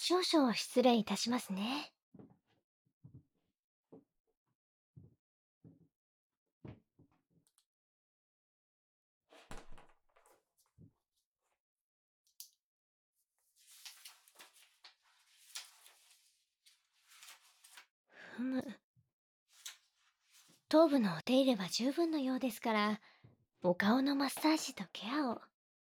少々失礼いたしますね。ふむ。頭部のお手入れは十分のようですから、お顔のマッサージとケアを。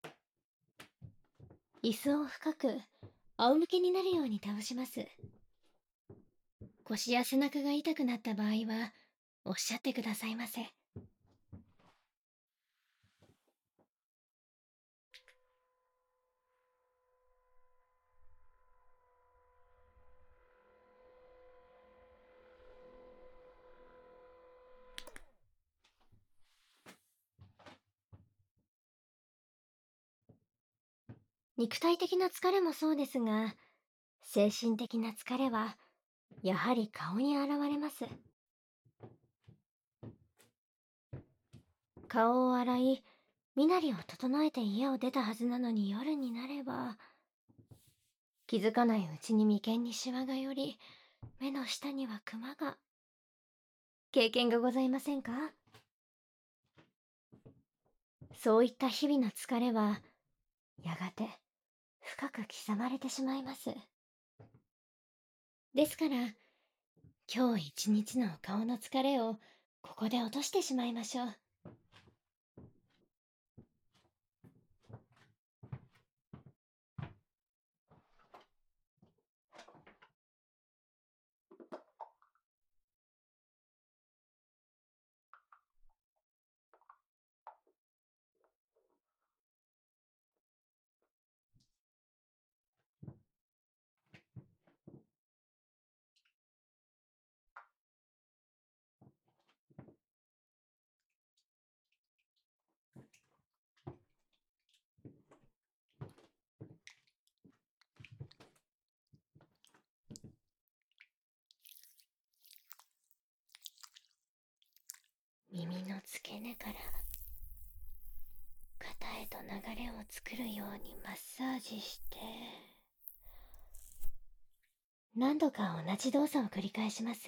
椅子を深く、仰向けになるように倒します。腰や背中が痛くなった場合は、おっしゃってくださいませ。肉体的な疲れもそうですが、精神的な疲れは、やはり顔に現れます。顔を洗い、身なりを整えて家を出たはずなのに夜になれば、気づかないうちに眉間にシワが寄り、目の下にはクマが。経験がございませんか？そういった日々の疲れは、やがて深く刻まれてしまいます。ですから、今日一日の顔の疲れをここで落としてしまいましょう。耳の付け根から肩へと流れを作るようにマッサージして、何度か同じ動作を繰り返します。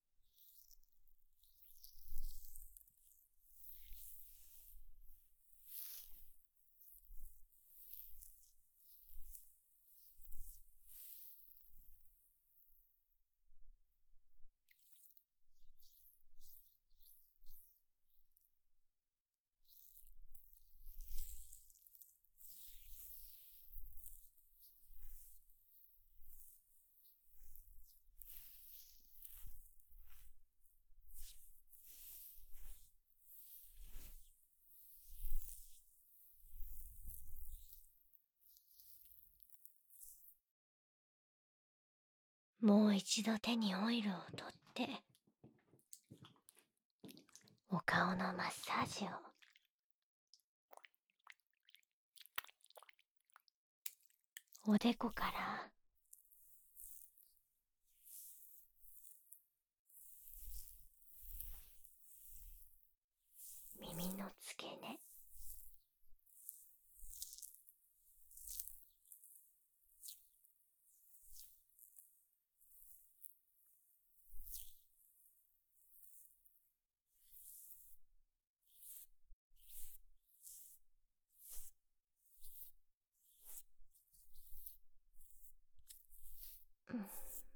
もう一度手にオイルを取って、お顔のマッサージを。おでこから耳の付け根、うん、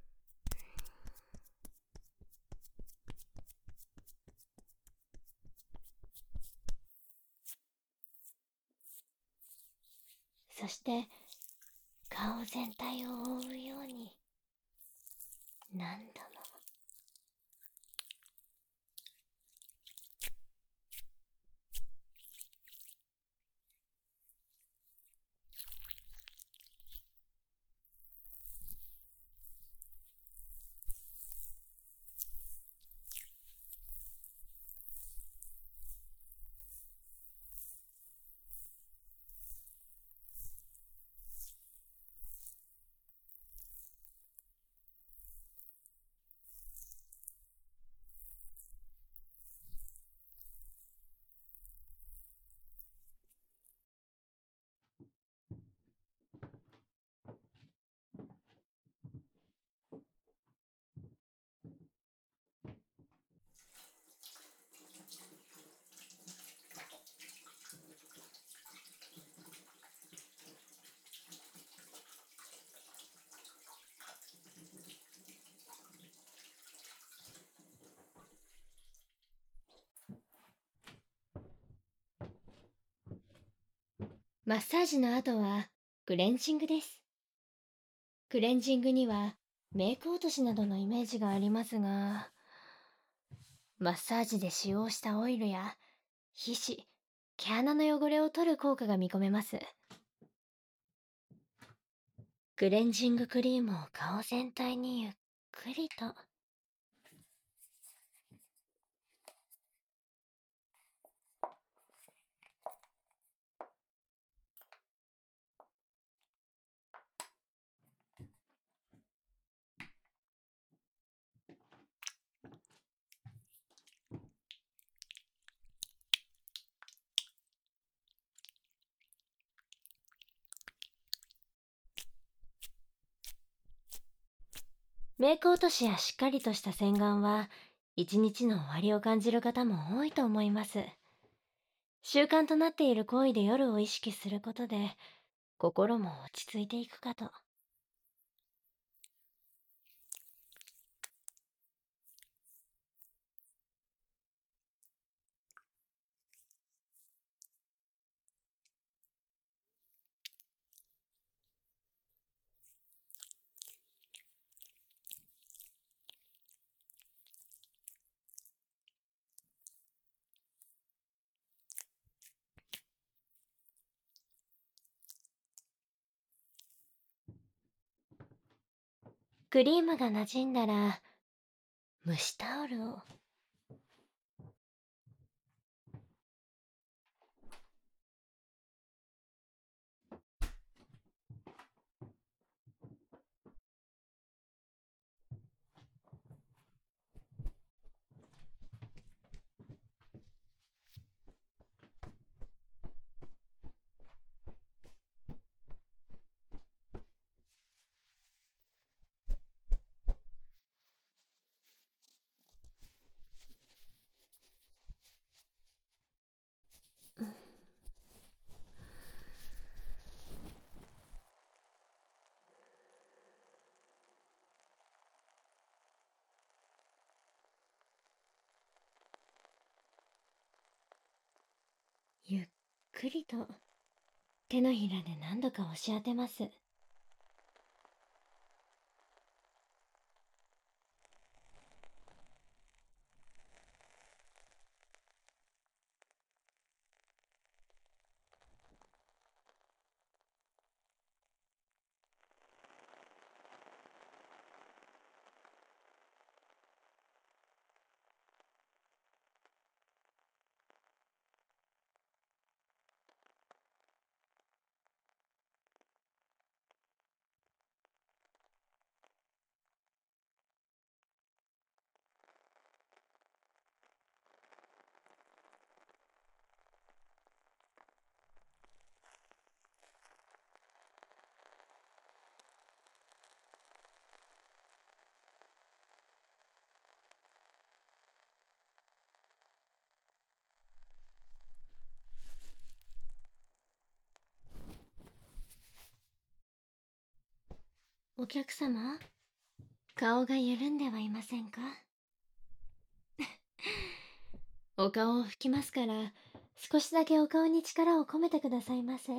そして顔全体を覆うように何度も。 マッサージの後はクレンジングです。クレンジングにはメイク落としなどのイメージがありますが、マッサージで使用したオイルや皮脂、毛穴の汚れを取る効果が見込めます。クレンジングクリームを顔全体にゆっくりと。メイク落としやしっかりとした洗顔は、一日の終わりを感じる方も多いと思います。習慣となっている行為で夜を意識することで、心も落ち着いていくかと。クリームが馴染んだら、蒸しタオルを。ゆっくりと手のひらで何度か押し当てます。お客様、顔が緩んではいませんか？お顔を拭きますから、少しだけお顔に力を込めてくださいませ。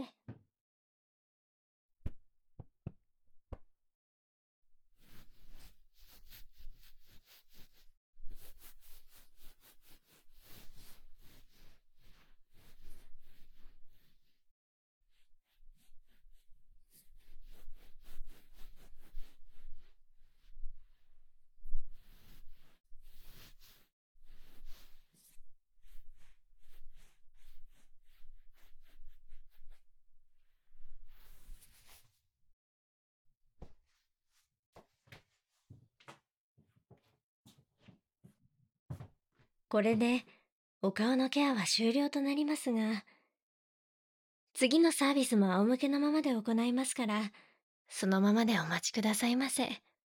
これでお顔のケアは終了となりますが、次のサービスも仰向けのままで行いますから、そのままでお待ちくださいませ。